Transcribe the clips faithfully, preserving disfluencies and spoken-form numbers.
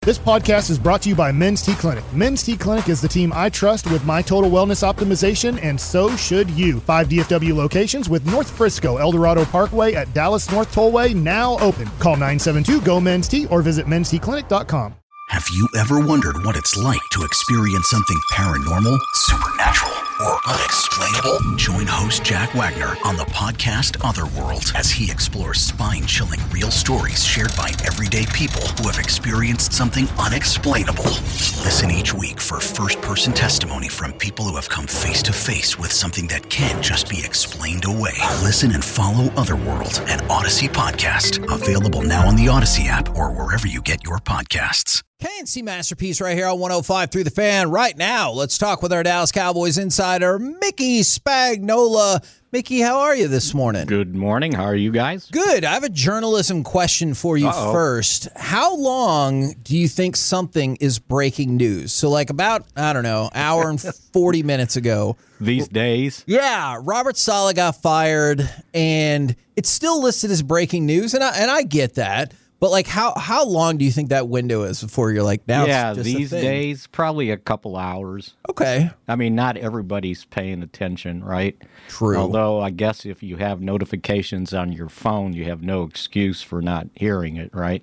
This podcast is brought to you by Men's T Clinic. Men's T Clinic is the team I trust with my total wellness optimization, and so should you. Five D F W locations with North Frisco, El Dorado Parkway at Dallas North Tollway now open. Call nine seven two, G O, M E N S T or visit mens t clinic dot com. Have you ever wondered what it's like to experience something paranormal, supernatural, or unexplainable? Join host Jack Wagner on the podcast Otherworld as he explores spine-chilling real stories shared by everyday people who have experienced something unexplainable. Listen each week for first-person testimony from people who have come face-to-face with something that can't just be explained away. Listen and follow Otherworld, an Odyssey podcast. Available now on the Odyssey app or wherever you get your podcasts. K N C Masterpiece right here on one oh five through the Fan. Right now, let's talk with our Dallas Cowboys insider, Mickey Spagnola. Mickey, how are you this morning? Good morning. How are you guys? Good. I have a journalism question for you Uh-oh. first. How long do you think something is breaking news? So like about, I don't know, hour and forty minutes ago. These days? Yeah. Robert Saleh got fired, and it's still listed as breaking news, and I, and I get that. But, like, how how long do you think that window is before you're like, now yeah, it's just these a thing? days, probably a couple hours. Okay. I mean, not everybody's paying attention, right? True. Although, I guess if you have notifications on your phone, you have no excuse for not hearing it, right?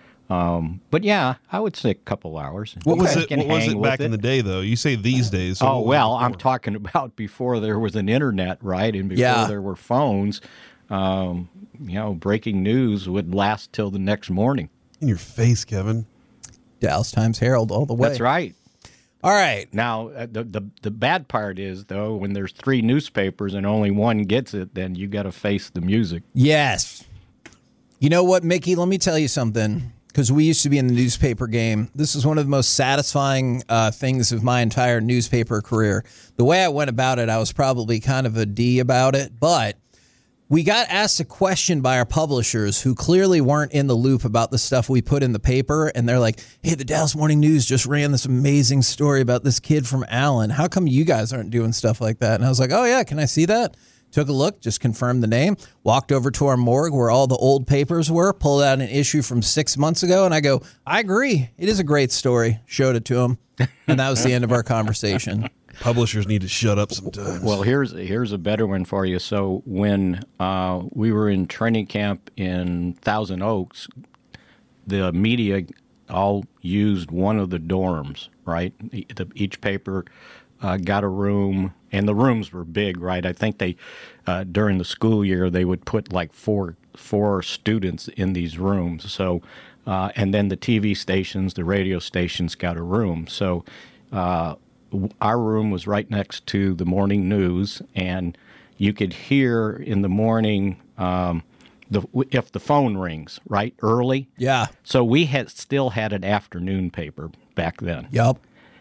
Um, but, yeah, I would say a couple hours. What was it, can what was hang it with back in the day, though? You say these days. So Oh, what was well, it I'm before? talking about before there was an internet, right? And before Yeah. there were phones, um, you know, breaking news would last till the next morning. In your face, Kevin. Dallas Times Herald all the way. That's right. All right. Now, uh, the, the the bad part is, though, when there's three newspapers and only one gets it, then you got to face the music. Yes. You know what, Mickey? Let me tell you something. Because we used to be in the newspaper game. This is one of the most satisfying uh, things of my entire newspaper career. The way I went about it, I was probably kind of a D about it, but we got asked a question by our publishers who clearly weren't in the loop about the stuff we put in the paper. And they're like, hey, the Dallas Morning News just ran this amazing story about this kid from Allen. How come you guys aren't doing stuff like that? And I was like, oh, yeah, can I see that? Took a look, just confirmed the name, walked over to our morgue where all the old papers were, pulled out an issue from six months ago. And I go, I agree. It is a great story. Showed it to him. And that was the end of our conversation. Publishers need to shut up sometimes. Well, here's here's a better one for you. So when uh, we were in training camp in Thousand Oaks, the media all used one of the dorms, right? E- the- Each paper uh, got a room, and the rooms were big, right? I think they uh, during the school year they would put like four four students in these rooms. So uh, and then the T V stations, the radio stations got a room. So. Uh, Our room was right next to the morning news, and you could hear in the morning um, the if the phone rings, right, early. Yeah. So we had still had an afternoon paper back then. Yep.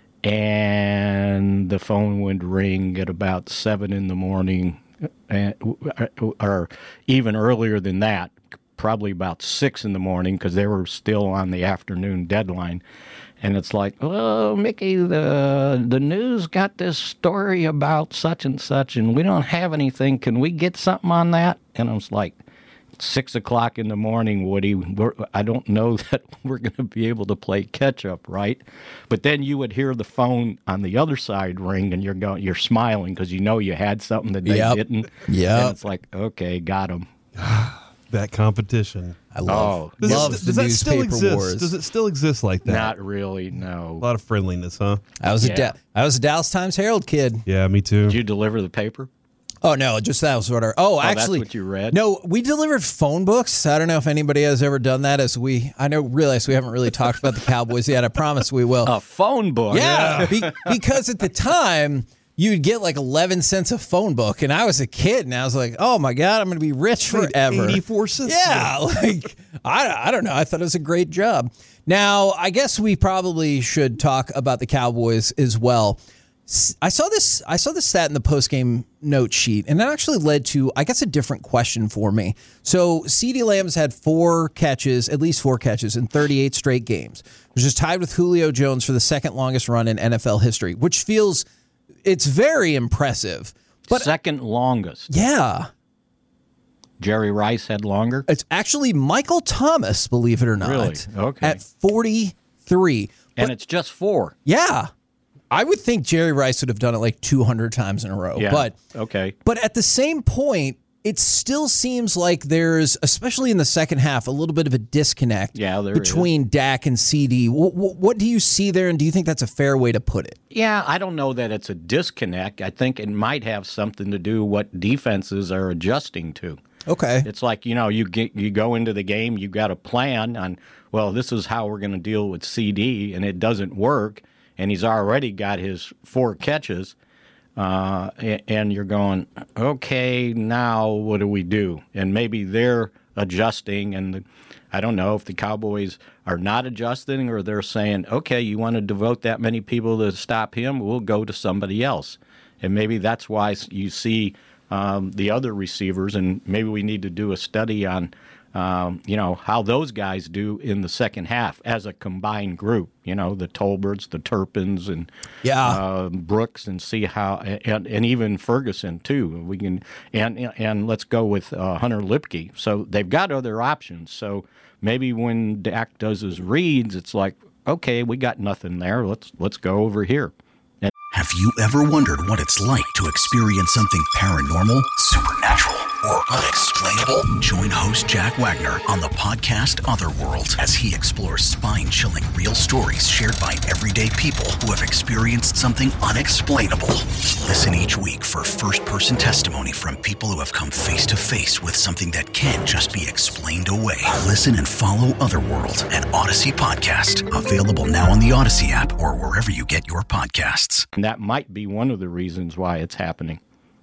And the phone would ring at about seven in the morning, and, or even earlier than that, probably about six in the morning, because they were still on the afternoon deadline. And it's like, oh, Mickey, the the news got this story about such and such, and we don't have anything. Can we get something on that? And I was like, six o'clock in the morning, Woody. We're, I don't know that we're going to be able to play catch up, right? But then you would hear the phone on the other side ring, and you're going, you're smiling because you know you had something that they Yep. didn't. Yep. And it's like, okay, got him. That competition. I love, Oh. Does, love it, the does that still newspaper exist? wars. Does it still exist like that? Not really, no. A lot of friendliness, huh? I was a Yeah. da- I was a Dallas Times Herald kid. Yeah, me too. Did you deliver the paper? Oh no, just that was what our. Oh, that's actually, what you read? No, we delivered phone books. I don't know if anybody has ever done that. As we, I know, realize we haven't really talked about the Cowboys yet. I promise we will. A phone book. yeah, be, because at the time you'd get like eleven cents a phone book, and I was a kid, and I was like, oh my god, I'm going to be rich forever. eighty-four cents. Yeah, like I, I don't know. I thought it was a great job. Now, I guess we probably should talk about the Cowboys as well. S- I saw this. I saw this stat in the postgame note sheet, and that actually led to, I guess, a different question for me. So, CeeDee Lamb's had four catches, at least four catches in thirty-eight straight games, which is tied with Julio Jones for the second longest run in N F L history, which feels it's very impressive. But Second longest. yeah. Jerry Rice had longer? It's actually Michael Thomas, believe it or not. Really? Okay. At forty three. And But- it's just four. Yeah. I would think Jerry Rice would have done it like two hundred times in a row. Yeah. But Okay. But at the same point, it still seems like there's, especially in the second half, a little bit of a disconnect Yeah, there between Dak and C D. What, what, what do you see there, and do you think that's a fair way to put it? Yeah, I don't know that it's a disconnect. I think it might have something to do what defenses are adjusting to. Okay. It's like, you know, you get you go into the game, you got a plan on, well, this is how we're going to deal with C D, and it doesn't work, and he's already got his four catches, uh, and you're going, okay, now what do we do? And maybe they're adjusting, and the, I don't know if the Cowboys are not adjusting or they're saying, okay, you want to devote that many people to stop him, we'll go to somebody else. And maybe that's why you see um, the other receivers, and maybe we need to do a study on, um, you know, how those guys do in the second half as a combined group. You know, the Tolberts, the Turpins, and Yeah. uh, Brooks, and see how, and, and even Ferguson too. We can, and and let's go with uh, Hunter Lipke. So they've got other options. So maybe when Dak does his reads, it's like, okay, we got nothing there. Let's let's go over here. Have you ever wondered what it's like to experience something paranormal, supernatural, or unexplainable? Join host Jack Wagner on the podcast Otherworld as he explores spine-chilling real stories shared by everyday people who have experienced something unexplainable. Listen each week for first-person testimony from people who have come face-to-face with something that can't just be explained away. Listen and follow Otherworld, an Odyssey podcast, available now on the Odyssey app or wherever you get your podcasts. And that might be one of the reasons why it's happening.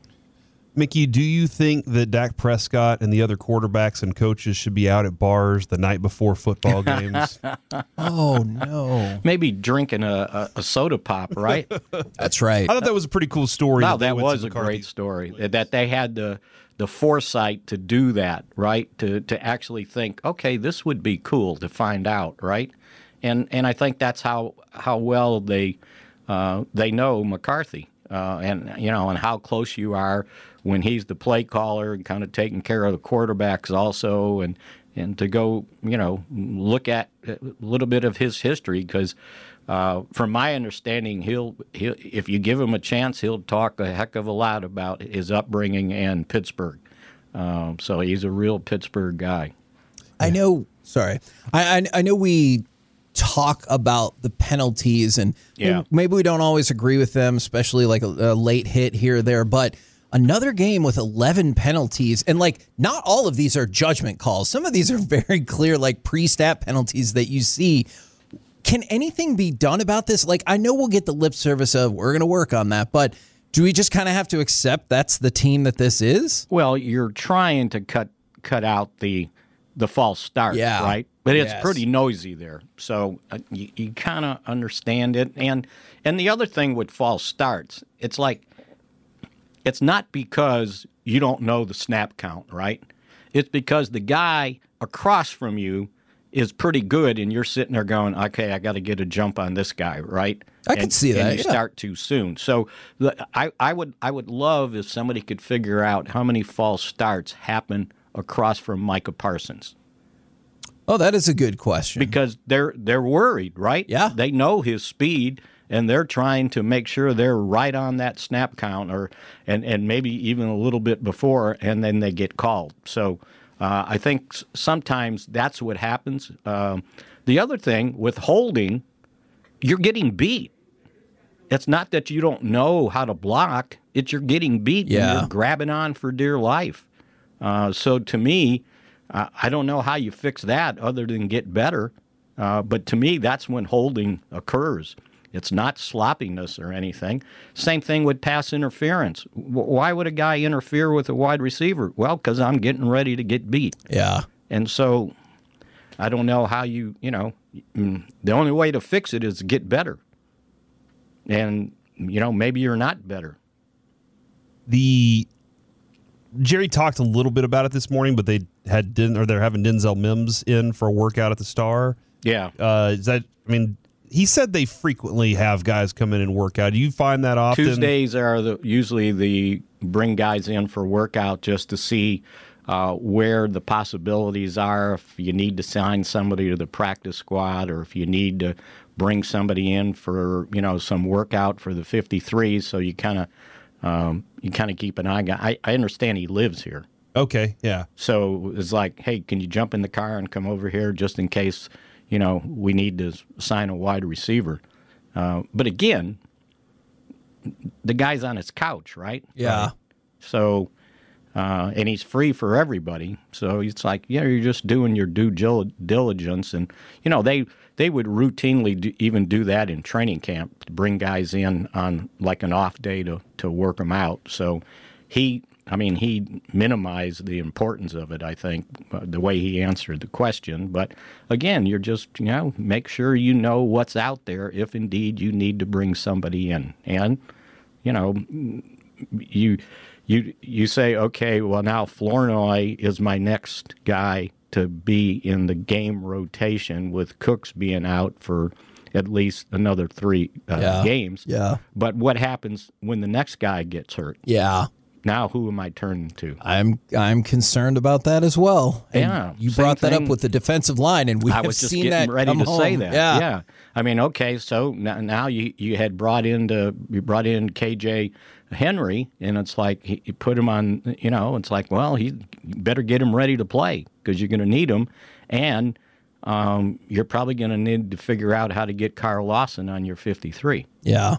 Mickey, do you think that Dak Prescott and the other quarterbacks and coaches should be out at bars the night before football games? Oh, no. Maybe drinking a, a, a soda pop, right? That's right. I thought that was a pretty cool story. No, they that went to was a McCarthy. great story. That they had the the foresight to do that, right? To to actually think, okay, this would be cool to find out, right? And and I think that's how how well they uh, they know McCarthy, uh, and you know, and how close you are when he's the play caller and kind of taking care of the quarterbacks also, and and to go, you know, look at a little bit of his history, because uh, from my understanding, he'll he'll if you give him a chance, he'll talk a heck of a lot about his upbringing and Pittsburgh. Um, so he's a real Pittsburgh guy. I know. Sorry, I, I I know we talk about the penalties, and Yeah. maybe we don't always agree with them, especially like a, a late hit here or there. But another game with eleven penalties, and like not all of these are judgment calls. Some of these are very clear, like pre-stat penalties that you see. Can anything be done about this? Like, I know we'll get the lip service of we're going to work on that, but do we just kind of have to accept that's the team that this is? Well, you're trying to cut cut out the the false starts, Yeah. right? But it's Yes. pretty noisy there, so uh, you, you kind of understand it. And and the other thing with false starts, it's like it's not because you don't know the snap count, right? It's because the guy across from you is pretty good, and you're sitting there going, okay, I got to get a jump on this guy, right? I can and, see that, And you yeah. start too soon. So the, I, I would I would love if somebody could figure out how many false starts happen across from Micah Parsons, Oh, that is a good question. because they're they're worried, right? Yeah. They know his speed, and they're trying to make sure they're right on that snap count, or and, and maybe even a little bit before, and then they get called. So uh, I think s- sometimes that's what happens. Um, the other thing with holding, you're getting beat. It's not that you don't know how to block; it's you're getting beat, Yeah. and you're grabbing on for dear life. Uh, so to me, uh, I don't know how you fix that other than get better. Uh, but to me, that's when holding occurs. It's not sloppiness or anything. Same thing with pass interference. W- why would a guy interfere with a wide receiver? Well, because I'm getting ready to get beat. yeah. And so I don't know how you, you know, mm, the only way to fix it is to get better. And, you know, maybe you're not better. The Jerry talked a little bit about it this morning, but they had Den, or they're having Denzel Mims in for a workout at the Star. Yeah. Uh, is that? I mean, he said they frequently have guys come in and work out. Do you find that often? Tuesdays are the, usually the bring guys in for workout just to see uh, where the possibilities are, if you need to sign somebody to the practice squad, or if you need to bring somebody in for, you know, some workout for the fifty-threes. So you kind of um, you kind of keep an eye on. I, I understand he lives here. Okay, yeah. So it's like, hey, can you jump in the car and come over here just in case, you know, we need to sign a wide receiver. Uh, but again, the guy's on his couch, right? Yeah. Right? So, uh, and he's free for everybody. So it's like, yeah, you're just doing your due diligence. And, you know, they they would routinely do, even do that in training camp, to bring guys in on like an off day to, to work them out. So he... I mean, he minimized the importance of it, I think, uh, the way he answered the question. But again, you're just, you know, make sure you know what's out there if indeed you need to bring somebody in. And, you know, you you you say, okay, well, now Flournoy is my next guy to be in the game rotation, with Cooks being out for at least another three uh, Yeah. games. Yeah. But what happens when the next guy gets hurt? Yeah. Now, who am I turning to? I'm I'm concerned about that as well. And Yeah, you same brought that thing. up with the defensive line, and we I have was just seen getting that ready come to home. say that. Yeah. yeah. I mean, okay, so now, now you you had brought into you brought in K J Henry, and it's like he, you put him on. You know, it's like, well, he you better get him ready to play because you're going to need him, and um, you're probably going to need to figure out how to get Carl Lawson on your fifty-three. Yeah.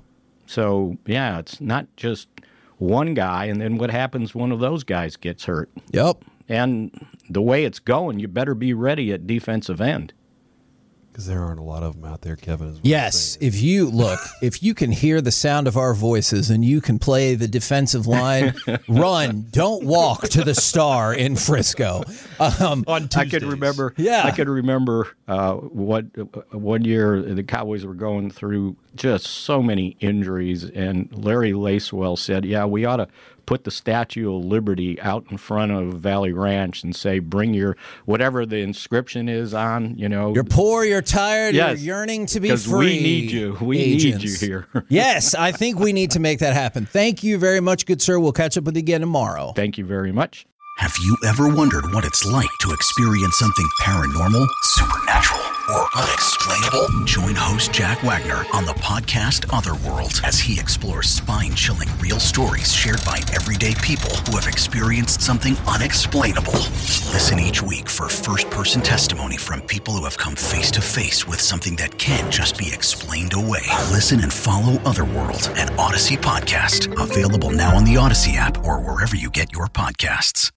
So yeah, it's not just one guy, and then what happens when one of those guys gets hurt? Yep. And the way it's going, you better be ready at defensive end. Because there aren't a lot of them out there, Kevin. Is what Yes, I'm saying. if you look, if you can hear the sound of our voices and you can play the defensive line, run, don't walk to the Star in Frisco. Um, On I could Tuesdays. remember. Yeah. I could remember uh, what uh, one year the Cowboys were going through just so many injuries, and Larry Lacewell said, "Yeah, we ought to put the Statue of Liberty out in front of Valley Ranch and say, bring your whatever the inscription is on. You know, You're poor, you're tired, Yes, you're yearning to be because free. we need you. We agents. need you here." Yes, I think we need to make that happen. Thank you very much, good sir. We'll catch up with you again tomorrow. Thank you very much. Have you ever wondered what it's like to experience something paranormal, supernatural, or unexplainable? Join host Jack Wagner on the podcast Otherworld as he explores spine-chilling real stories shared by everyday people who have experienced something unexplainable. Listen each week for first-person testimony from people who have come face-to-face with something that can't just be explained away. Listen and follow Otherworld, an Odyssey podcast, available now on the Odyssey app or wherever you get your podcasts.